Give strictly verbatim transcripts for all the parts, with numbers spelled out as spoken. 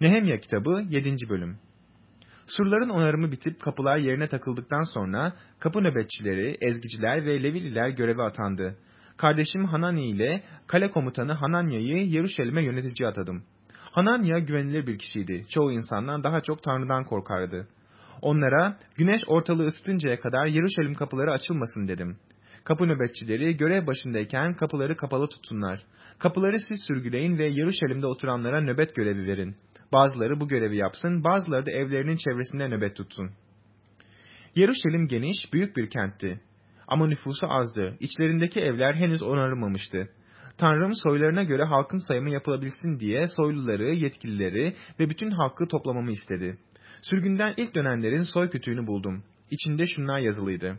Nehemya kitabı yedinci bölüm. Surların onarımı bitip kapılar yerine takıldıktan sonra kapı nöbetçileri, ezgiciler ve Levililer göreve atandı. Kardeşim Hanani ile kale komutanı Hananya'yı Yeruşalim'e yönetici atadım. Hananya güvenilir bir kişiydi. Çoğu insandan daha çok Tanrı'dan korkardı. Onlara güneş ortalığı ısıtıncaya kadar Yeruşalim kapıları açılmasın dedim. Kapı nöbetçileri görev başındayken kapıları kapalı tutsunlar. Kapıları siz sürgüleyin ve Yeruşalim'de oturanlara nöbet görevi verin. Bazıları bu görevi yapsın, bazıları da evlerinin çevresinde nöbet tutsun. Yeruşalim geniş, büyük bir kentti. Ama nüfusu azdı. İçlerindeki evler henüz onarılmamıştı. Tanrım soylarına göre halkın sayımı yapılabilsin diye soyluları, yetkilileri ve bütün halkı toplamamı istedi. Sürgünden ilk dönenlerin soy kütüğünü buldum. İçinde şunlar yazılıydı.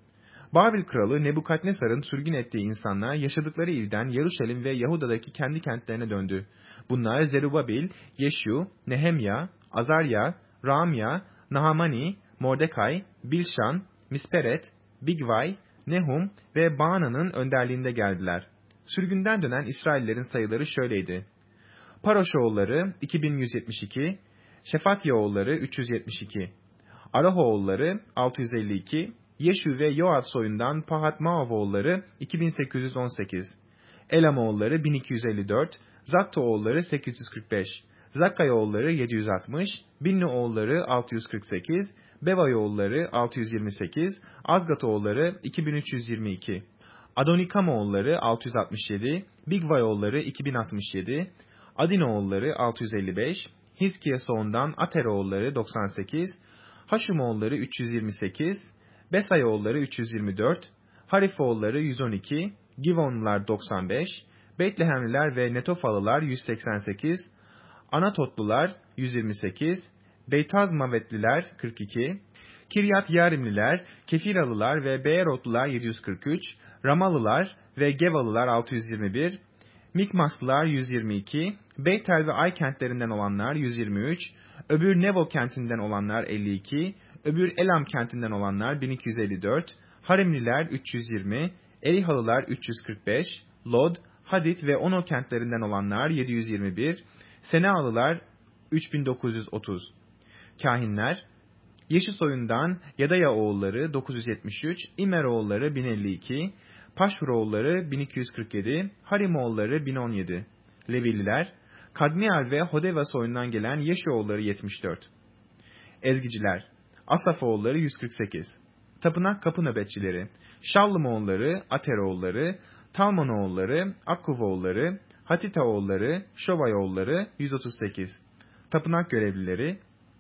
Babil kralı Nebukadnesar'ın sürgün ettiği insanlar yaşadıkları ilden Yeruşalim ve Yahuda'daki kendi kentlerine döndü. Bunlar Zerubabil, Yeşyu, Nehemya, Azarya, Ramya, Nahamani, Mordekay, Bilşan, Misperet, Bigvay, Nehum ve Baana'nın önderliğinde geldiler. Sürgünden dönen İsraillerin sayıları şöyleydi. Paroşoğulları iki bin yüz yetmiş iki, Şefatyaoğulları üç yüz yetmiş iki, Arahoğulları altı yüz elli iki, Yeşu ve Yoav soyundan Pahat-Moav iki bin sekiz yüz on sekiz, Elamoğulları bin iki yüz elli dört, Zattoğulları sekiz yüz kırk beş, Zakkayoğulları yedi yüz altmış, Binnuoğulları altı yüz kırk sekiz, Bevayoğulları altı yüz yirmi sekiz, Azgatoğulları iki bin üç yüz yirmi iki, Adonikamoğulları altı yüz altmış yedi, Bigvayoğulları iki bin altmış yedi, Adinoğulları altı yüz elli beş, Hizkiya soyundan Ateroğulları doksan sekiz, Haşumoğulları üç yüz yirmi sekiz, Besayoğulları üç yüz yirmi dört, Harifoğulları yüz on iki, Givonlular doksan beş, Betlehemliler ve Netofalılar yüz seksen sekiz, Anatotlular yüz yirmi sekiz, Beytazmavetliler kırk iki, Kiryat Yarimliler, Kefiralılar ve Beerotlular yedi yüz kırk üç, Ramalılar ve Gevalılar altı yüz yirmi bir, Mikmaslılar yüz yirmi iki, Beytel ve Ay kentlerinden olanlar yüz yirmi üç, öbür Nebo kentinden olanlar elli iki, öbür Elam kentinden olanlar bin iki yüz elli dört, Harimliler üç yüz yirmi, Elihalılar üç yüz kırk beş, Lod, Hadit ve Ono kentlerinden olanlar yedi yüz yirmi bir, Senealılar üç bin dokuz yüz otuz. Kahinler, Yeşil soyundan Yadaya oğulları dokuz yüz yetmiş üç, İmer oğulları bin elli iki, Paşhur oğulları bin iki yüz kırk yedi, Harim oğulları bin on yedi. Levililer, Kadmiel ve Hodeva soyundan gelen Yeşu oğulları yetmiş dört. Ezgiciler, Asaf oğulları yüz kırk sekiz. Tapınak kapı nöbetçileri, Şallum oğulları, Ater oğulları, Talmon oğulları, Akkuv oğulları, Hatita oğulları, Şovay oğulları yüz otuz sekiz. Tapınak görevlileri,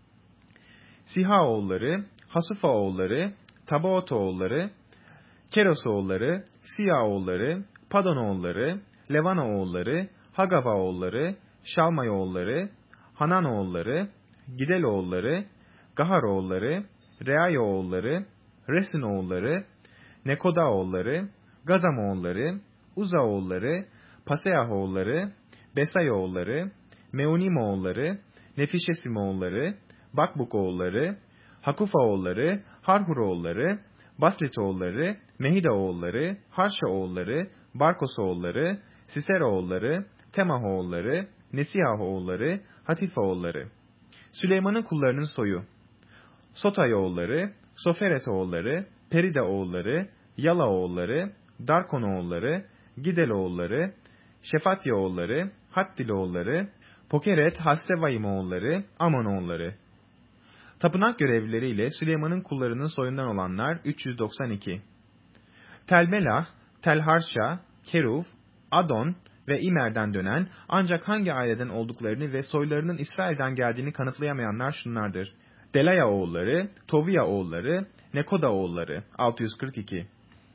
Siha oğulları, Hasufa oğulları, Tabaot oğulları, Keros oğulları, Siya oğulları, Padon oğulları, Levana oğulları, Hagava oğulları, Şalmay oğulları, Hanan oğulları, Gidel oğulları, Gahar oğulları, Reay oğulları, Resin oğulları, Nekoda oğulları, Gazam oğulları, Uza oğulları, Paseah oğulları, Besay oğulları, Meunim oğulları, Nefişesim oğulları, Bakbuk oğulları, Hakufa oğulları, Harhur oğulları, Baslit oğulları, Mehida oğulları, Harşa oğulları, Barkos oğulları, Siser oğulları, Temah oğulları, Nesihah oğulları, Hatife oğulları. Süleyman'ın kullarının soyu: Sotay oğulları, Soferet oğulları, Perida oğulları, Yala oğulları, Darkon oğulları, Gidel oğulları, Şefatya oğulları, Hattil oğulları, Pokeret, Hassevayim oğulları, Amon oğulları. Tapınak görevlileriyle Süleyman'ın kullarının soyundan olanlar üç yüz doksan iki. Telmelah, Telharşa, Keruv, Adon ve İmer'den dönen ancak hangi aileden olduklarını ve soylarının İsrail'den geldiğini kanıtlayamayanlar şunlardır: Delaya oğulları, Toviya oğulları, Nekoda oğulları altı yüz kırk iki.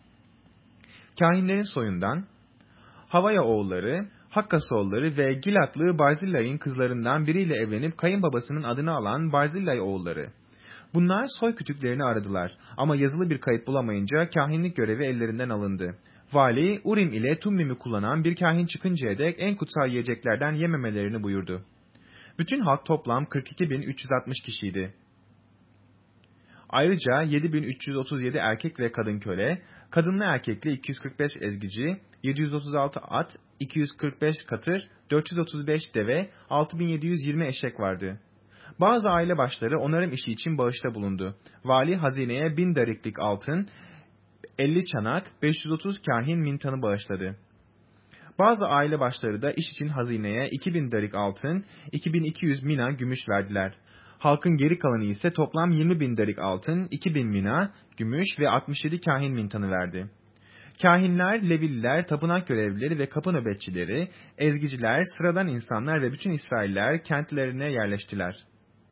Kahinlerin soyundan Havaya oğulları, Hakkas oğulları ve Gilatlı Barzillay'ın kızlarından biriyle evlenip kayınbabasının adını alan Barzillay oğulları. Bunlar soy kütüklerini aradılar ama yazılı bir kayıt bulamayınca kahinlik görevi ellerinden alındı. Vali, Urim ile Tummim'i kullanan bir kahin çıkıncaya dek en kutsal yiyeceklerden yememelerini buyurdu. Bütün halk toplam kırk iki bin üç yüz altmış kişiydi. Ayrıca yedi bin üç yüz otuz yedi erkek ve kadın köle, kadınlı erkekli iki yüz kırk beş ezgici, yedi yüz otuz altı at, iki yüz kırk beş katır, dört yüz otuz beş deve, altı bin yedi yüz yirmi eşek vardı. Bazı aile başları onarım işi için bağışta bulundu. Vali hazineye bin dariklik altın, elli çanak, beş yüz otuz kahin mintanı bağışladı. Bazı aile başları da iş için hazineye iki bin darik altın, iki bin iki yüz mina gümüş verdiler. Halkın geri kalanı ise toplam yirmi bin darik altın, iki bin mina gümüş ve altmış yedi kahin mintanı verdi. Kahinler, Levililer, tapınak görevlileri ve kapı nöbetçileri, ezgiciler, sıradan insanlar ve bütün İsrailler kentlerine yerleştiler.